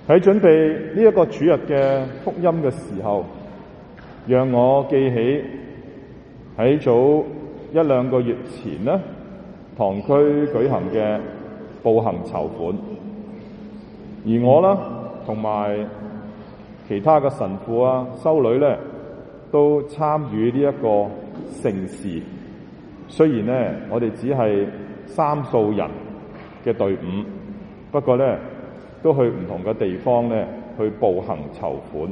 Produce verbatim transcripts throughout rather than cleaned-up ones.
喺準備呢一個主日嘅福音嘅時候，讓我記起喺早一兩個月前呢，堂區舉行嘅步行籌款，而我啦同埋其他嘅神父啊、修女咧，都參與呢一個盛事。雖然咧我哋只係三數人嘅隊伍，不過咧都去唔同嘅地方咧去步行籌款。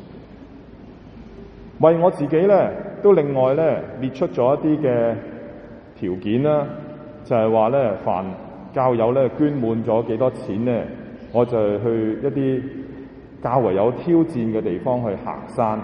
為我自己咧都另外咧列出咗一啲嘅條件啦，就係話咧凡教友咧捐滿咗幾多錢咧，我就去一啲較為有挑戰嘅地方去行山。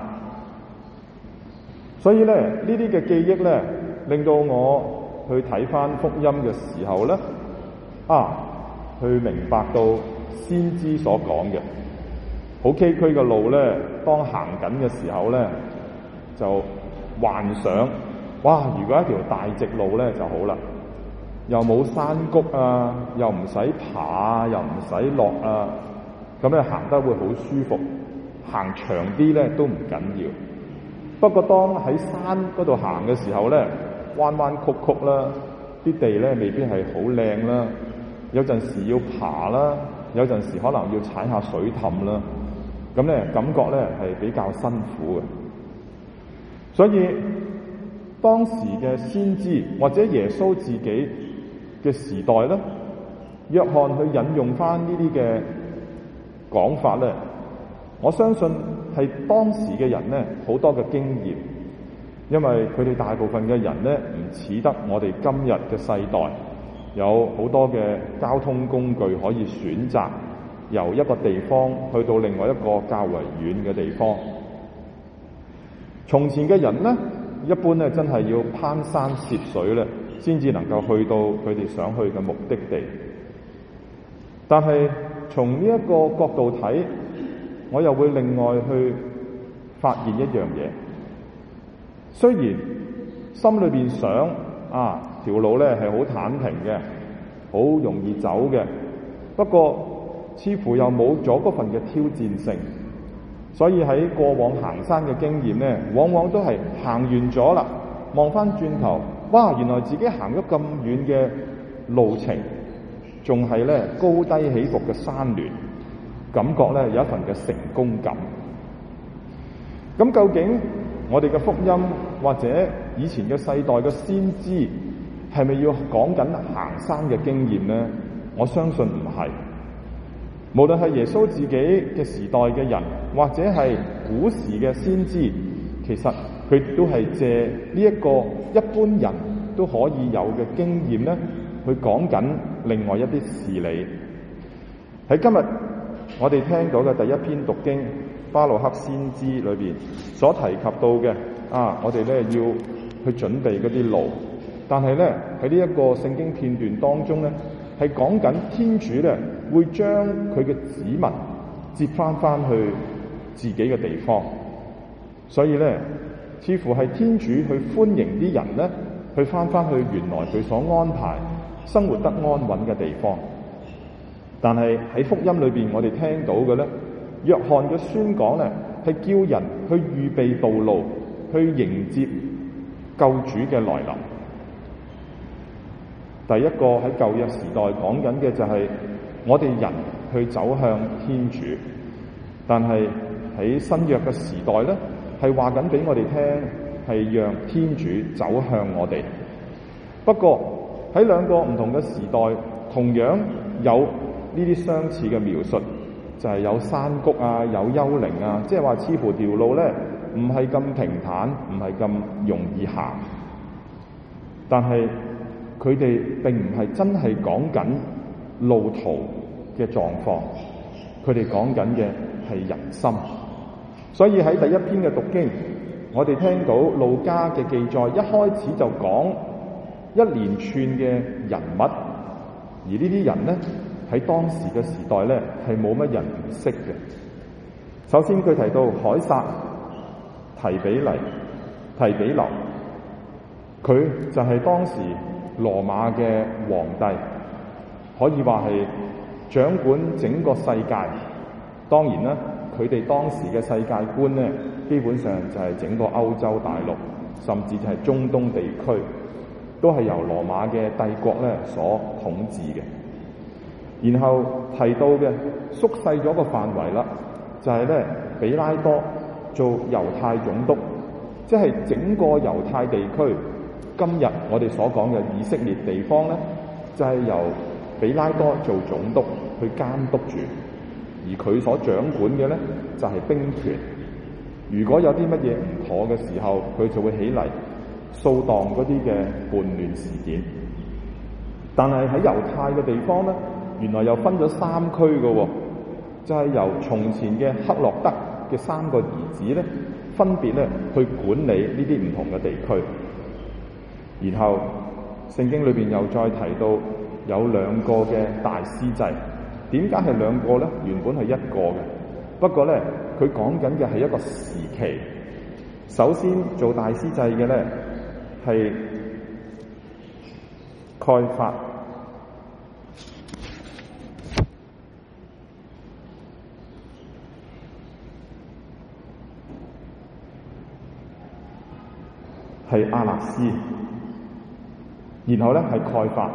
所以咧呢啲嘅記憶咧，令到我去睇返福音嘅時候咧，啊，去明白到先知所講嘅好崎嶇嘅路咧，當行緊嘅時候咧，就幻想，哇！如果一條大直路咧就好啦，又冇山谷啊，又唔使爬啊，又唔使落啊，咁咧行得會好舒服，行長啲咧都唔緊要。不過當喺山嗰度行嘅時候咧，彎彎曲曲啦，啲地咧未必係好靚啦，有陣時要爬啦，有陣時可能要踩下水氹啦，咁咧感覺咧係比較辛苦嘅。所以當時嘅先知或者耶穌自己嘅時代咧，約翰去引用翻呢啲嘅講法咧，我相信係當時嘅人咧好多嘅經驗，因為佢哋大部分嘅人咧唔似得我哋今日嘅世代有好多嘅交通工具可以選擇，由一個地方去到另外一個較為遠嘅地方。從前嘅人咧，一般咧真係要攀山涉水咧，先至能夠去到佢哋想去嘅目的地。但係從呢一個角度睇，我又會另外去發現一樣嘢。雖然心裏邊想啊，條路咧係好坦平嘅，好容易走嘅，不過似乎又冇咗嗰份嘅挑戰性。所以喺過往行山嘅經驗咧，往往都係行完咗啦，望翻轉頭，哇！原來自己行咗咁遠嘅路程，仲係咧高低起伏嘅山巒，感覺咧有一份嘅成功感。咁究竟我哋嘅福音或者以前嘅世代嘅先知係咪要講緊行山嘅經驗呢？我相信唔係。無論係耶穌自己嘅時代嘅人，或者係古時嘅先知，其實佢都係借呢一個一般人都可以有嘅經驗咧，去講緊另外一啲事理。喺今日我哋聽到嘅第一篇讀經巴路克先知裏邊所提及到嘅啊，我哋咧要去準備嗰啲路，但係咧喺呢一個聖經片段當中咧，係講緊天主咧會將佢嘅子民接翻翻去自己嘅地方，所以咧似乎係天主去歡迎啲人咧去翻翻去原來佢所安排生活得安穩嘅地方。但係喺福音裏邊我哋聽到嘅咧，約翰嘅宣講咧係叫人去預備道路，去迎接救主嘅來臨。第一個喺舊約時代講緊嘅就係我哋人去走向天主，但係喺新約嘅時代咧，係話緊俾我哋聽，係讓天主走向我哋。不過喺兩個唔同嘅時代，同樣有呢啲相似嘅描述，就係有山谷啊，有幽靈啊，即係話似乎條路咧唔係咁平坦，唔係咁容易行。但係佢哋並唔係真係講緊路途嘅狀況，佢哋講緊嘅係人心。所以喺第一篇嘅讀經，我哋聽到路加嘅記載，一開始就講一連串嘅人物，而呢啲人咧喺當時嘅時代咧係冇乜人唔識嘅。首先佢提到凱撒、提比黎、提比留，佢就係當時羅馬嘅皇帝，可以話係掌管整個世界， 當然啦，佢哋當時嘅世界觀咧，基本上就係整個歐洲大陸，甚至就係中東地區，都係由羅馬嘅帝國咧所統治嘅。然後提到嘅縮細咗個範圍啦，就係咧比拉多做猶太總督，即係整個猶太地區，今日我哋所講嘅以色列地方咧，就係由比拉多做總督去監督住，而佢所掌管嘅咧就係兵權。如果有啲乜嘢唔妥嘅時候，佢就會起嚟掃蕩嗰啲嘅叛亂事件。但係喺猶太嘅地方咧，原來又分咗三區嘅喎，就係由從前嘅黑落德嘅三個兒子咧，分別咧去管理呢啲唔同嘅地區。然後聖經裏邊又再提到有兩個嘅大司祭，點解係兩個咧？原本係一個嘅，不過咧佢講緊嘅係一個時期。首先做大司祭嘅咧係蓋法，係亞納斯，然後咧係蓋法。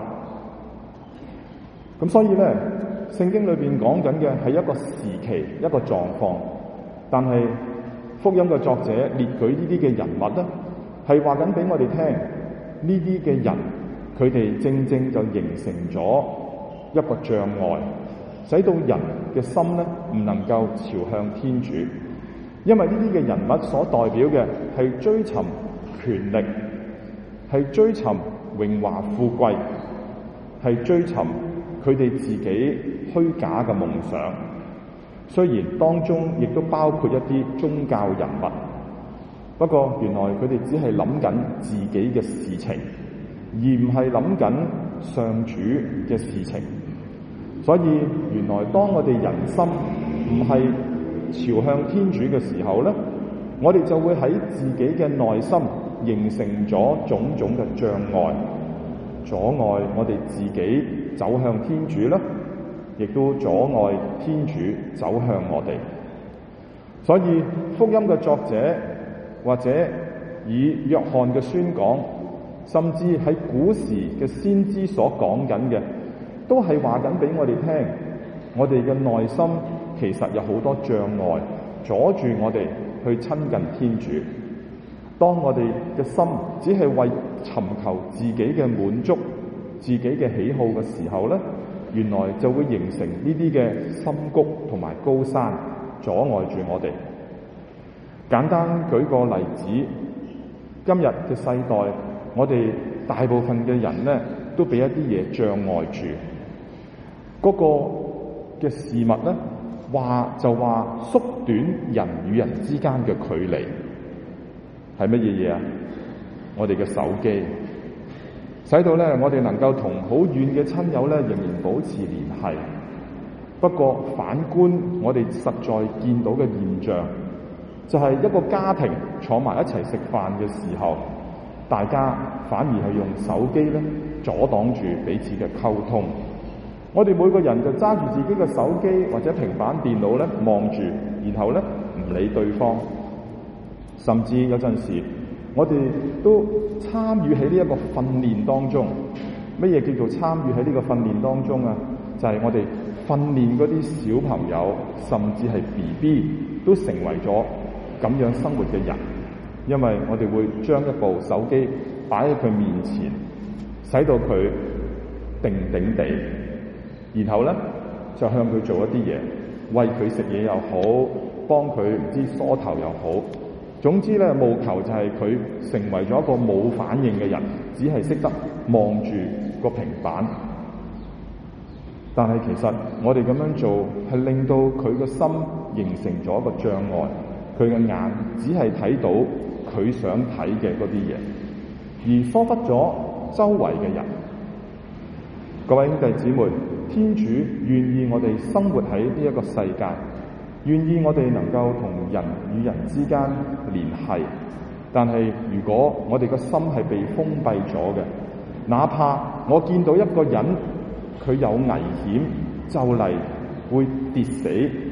咁所以咧，聖經裏邊講緊嘅係一個時期、一個狀況，但係福音嘅作者列舉呢啲嘅人物咧，係話緊俾我哋聽，呢啲嘅人佢哋正正就形成咗一個障礙，使到人嘅心咧唔能夠朝向天主，因為呢啲嘅人物所代表嘅係追尋權力，係追尋榮華富貴，係追尋佢哋自己虛假嘅夢想。雖然當中亦都包括一啲宗教人物，不過原來佢哋只係諗緊自己嘅事情，而唔係諗緊上主嘅事情。所以原來當我哋人心唔係朝向天主嘅時候咧，我哋就會喺自己嘅內心形成咗種種嘅障礙，阻礙我哋自己走向天主啦，亦都阻礙天主走向我哋。所以福音嘅作者或者以約翰嘅宣講，甚至喺古時嘅先知所講緊嘅，都係話緊俾我哋聽，我哋嘅內心其實有好多障礙，阻住我哋去親近天主。當我哋嘅心只係為尋求自己嘅滿足、自己嘅喜好嘅時候咧，原來就會形成呢啲嘅深谷同埋高山，阻礙住我哋。簡單舉個例子，今日嘅世代，我哋大部分嘅人咧，都俾一啲嘢障礙住。嗰個嘅事物咧，話就話縮短人與人之間嘅距離。係乜嘢嘢啊？我哋嘅手機，使到咧我哋能夠同好遠嘅親友咧仍然保持聯繫。不過反觀我哋實在見到嘅現象，就係一個家庭坐埋一齊食飯嘅時候，大家反而係用手機咧阻擋住彼此嘅溝通。我哋每個人就揸住自己嘅手機或者平板電腦咧望住，然後咧唔理對方。甚至有陣時，我哋都參與喺呢一個訓練當中。乜嘢叫做參與喺呢個訓練當中啊？就係、是、我哋訓練嗰啲小朋友，甚至係 B B 都成為咗咁樣生活嘅人。因為我哋會將一部手機擺喺佢面前，使到佢定定地，然後咧就向佢做一啲嘢，餵佢食嘢又好，幫佢唔知梳頭又好。總之咧，務求就係佢成為咗一個冇反應嘅人，只係識得望住個平板。但係其實我哋咁樣做係令到佢個心形成咗一個障礙，佢嘅眼只係睇到佢想睇嘅嗰啲嘢，而疏忽咗周圍嘅人。各位兄弟姊妹，天主願意我哋生活喺呢一個世界，願意我哋能夠同人與人之間聯繫，但係如果我哋個心係被封閉咗嘅，哪怕我見到一個人佢有危險就嚟會跌死，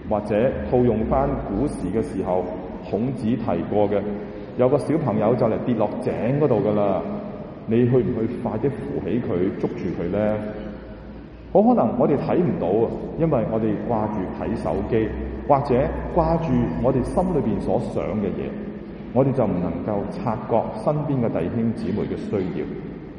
或者套用翻古時嘅時候，孔子提過嘅，有個小朋友就嚟跌落井嗰度噶啦，你去唔去快啲扶起佢，捉住佢咧？好可能我哋睇唔到啊，因為我哋掛住睇手機，或者掛住我哋心裏邊所想嘅嘢，我哋就唔能夠察覺身邊嘅弟兄姊妹嘅需要。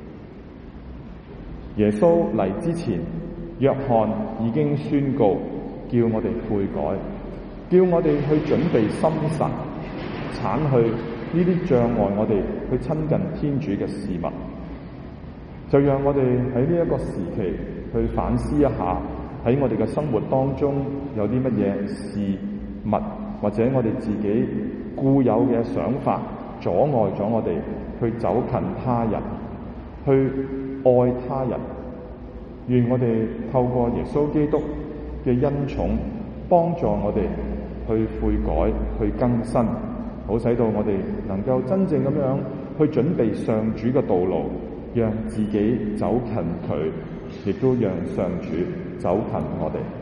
耶穌嚟之前，約翰已經宣告，叫我哋悔改，叫我哋去準備心神，剷去呢啲障礙我哋去親近天主嘅事物。就讓我哋喺呢一個時期去反思一下，喺我哋嘅生活當中有啲乜嘢事物，或者我哋自己固有嘅想法阻礙咗我哋去走近他人，去愛他人。願我哋透過耶穌基督嘅恩寵，幫助我哋去悔改、去更新，好使到我哋能夠真正咁樣去準備上主嘅道路，讓自己走近佢，亦都讓上主走近我哋。